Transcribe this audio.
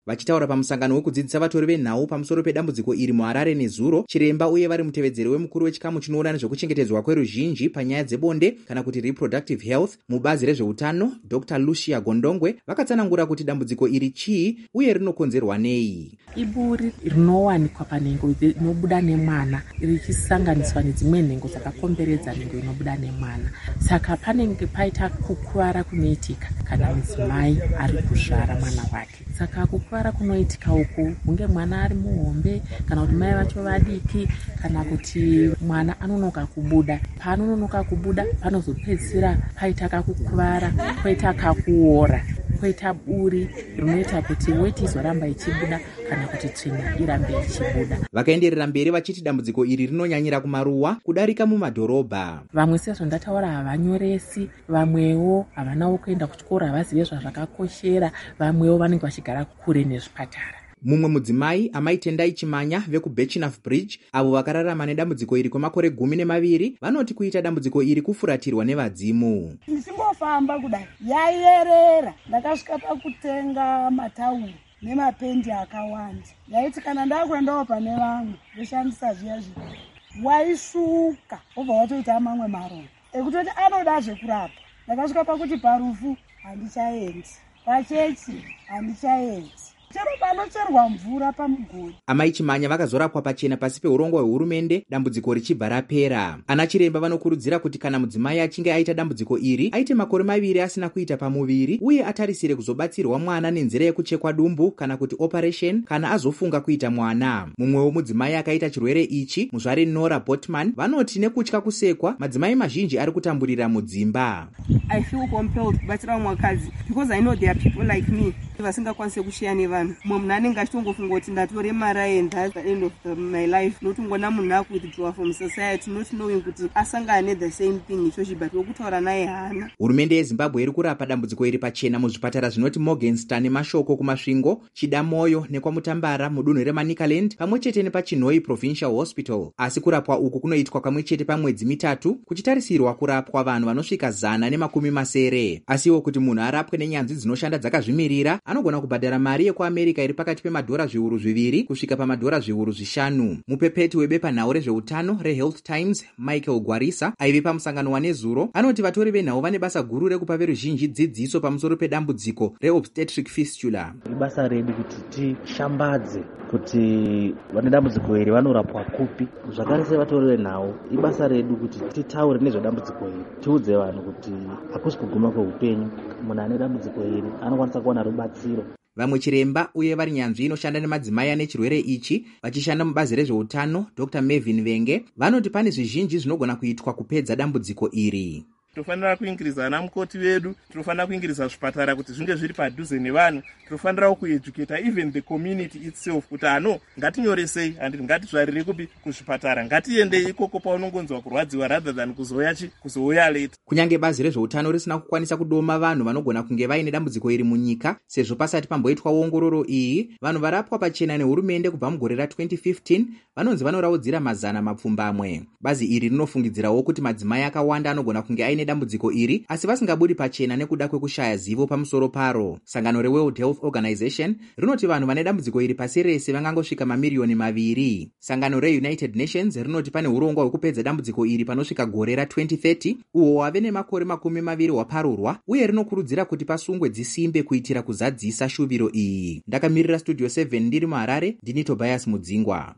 Vachitaura pamusangano wekudzidzisa vatori venhau pamusoro pedambudziko iri muHarare nezuro, chiremba uye vari mutevedzeri wemukuru wechikamu chinoona nezvekuchengetedzwa kweruzhinji panyaya dzebonde kana kuti reproductive health mubazi rezveutano, Dr. Lucia Gondongwe, vakatsanangura kuti dambudziko iri chii uye rinokonzerwa nei. Iburi rinowanikwa panhengo inobuda nemwana richisanganiswa nedzimwe nhengo dzakakomberedza nhengo inobuda nemwana. Saka panenge paita kukuvara kunoitika kana mudzimai ari kuzvara mwana wake. Saka kukuvara kunoitika uku hunge mwana ari muhombe kana kuti mai vacho vadiki kana kuti mwana anonoka kubuda. Paanonoka kubuda panozopedzisira paita kakukuvara, poita kakuora, poita buri rinoita kuti weti izoramba ichibuda kana kuti tsvina irambe ichibuda. Vakaenderera mberi vachiti dambudziko iri rinonyanyira kumaruwa kudarika mumadhorobha. Vamwe sezvo ndataura havanyoresi, vamwewo havanawo kuenda kuchikoro, havazive zvazvakakoshera, vamwewo vanenge vachigara kure nezvipatara. Mumwe mudzimai, Amai Tendai Chimanya vekuBirchnough Bridge, avo vakararama nedambudziko iri kwemakore 12, vanoti kuita dambudziko iri kufuratirwa nevadzimu. Ndisimbofamba kudai yaierera, ndakasvika pakutenga matauro nemapendi akawanda. Yaiti kana ndakuendawo pane vamwe ndoshandisa zviya waishuka obva watoita mamwe maronda ekutoti anoda zvekurapa. Ndakasvika pakuti parufu handichaendi, pachechi handichaendi, chero panocherwa mvura pamugodi. Amai Chimanya vakazorapwa pachena pasi peurongwa hwehurumende, dambudziko richibva rapera. Ana chiremba vanokurudzira kuti kana mudzimai achinge aita dambudziko iri aite makore 2 asina kuita pamuviri uye atarisire kuzobatsirwa mwana nenzira yekuchekwa dumbu kana kuti operation kana azofunga kuita mwana. Mumwewo mudzimai akaita chirwere ichi, muzvari Nora Botman, vanoti nekutya kusekwa madzimai mazhinji ari kutamburira mudzimba. I feel compelled kubatsira mwakadzi because I know there are people like me vasingakwanise kushiya nevanhu. Munhu anenge achitongofunga kuti ndatore mara and that's the end of my life, notongona munhu akuwithdraw from society not knowing kuti asangane the same thing ichochi but wokutaura naye hana. Hurumende yeZimbabwe iri kurapa dambudziko iri pachena muzvipatara zvinoti Morgenstern neMashoko kumasvingo, Chidamoyo nekwaMutambara mudunhu reManicaland pamwechete nepaChinhoi Provincial Hospital. Asi kurapwa uku kunoitwa kamwechete pamwedzi 3 kuchitarisirwa kurapwa vanhu vanosvika 100. Asiwo kuti munhu arapwe nenyanzvi dzinoshanda dzakazvimirira anogona kubhadhara mari yekuAmerika iri pakati pemadhora zviuru 2 kusvika pamadhora zviuru 5. Mupepeti webepanhau rezveutano reHealth Times, Michael Gwarisa, aive pamusangano wanezuro, anoti vatori venhau vane basa guru rekupa veruzhinji dzidziso pamusoro pedambudziko reobstetric fistula. Ibasa redu kuti tishambadze kuti vane dambudziko iri vanorapwa kupi. Zvakare sevatori venhau, ibasa redu kuti titaure nezvedambudziko iri, tiudze vanhu kuti hakusi kuguma kweupenyu. Munhu ane dambudziko iri anokwanisa kuwana rubatsiro. Vamwe chiremba uye vari nyanzvi inoshanda nemadzimai ane chirwere ichi, vachishanda mubazi rezveutano, Dr. Mevin Venge, vanoti pane zvizhinji zvinogona kuitwa kupedza dambudziko iri. Tofanira kuingiriza ana mukoti vedu, tofanira kuingiriza zvipatara kuti zvinge zviri padhuze nevanhu, tofanira kueducate even the community itself kuti ngatinyoresei and ngatizvarire kupi kuzvipatara, ngatiendei ikoko paunongonzwa kurwadziwa rather than kuzouya late. Kunyange bazi rezveutano risina kukwanisa kudoma vanhu vanogona kunge vaine dambudziko iri munyika, sezvo pasati pamboitwa ongororo iyi, vanhu varapwa pachena nehurumende kubva mugore ra2015 vanonzi vanoraudzira 100. Bazi iri rinofungidzirawo kuti madzimai akawanda anogona kunge aine dambudziko iri asi vasingabudi pachena nekuda kwekushaya zivo pamusoro paro. Sangano reWorld Health Organization rinoti vanhu vane dambudziko iri pasi rese vangangosvika mamiliyoni 2. Sangano reUnited Nations rinoti pane urongwa hwekupedza dambudziko iri panosvika gore ra2030 uho wave nemakore 20 hwaparurwa uye rinokurudzira kuti pasungwe dzisimbe kuitira kuzadzisa shuviro iyi. Ndakamirira Studio 7 ndiri muHarare, ndini Tobias Mudzingwa.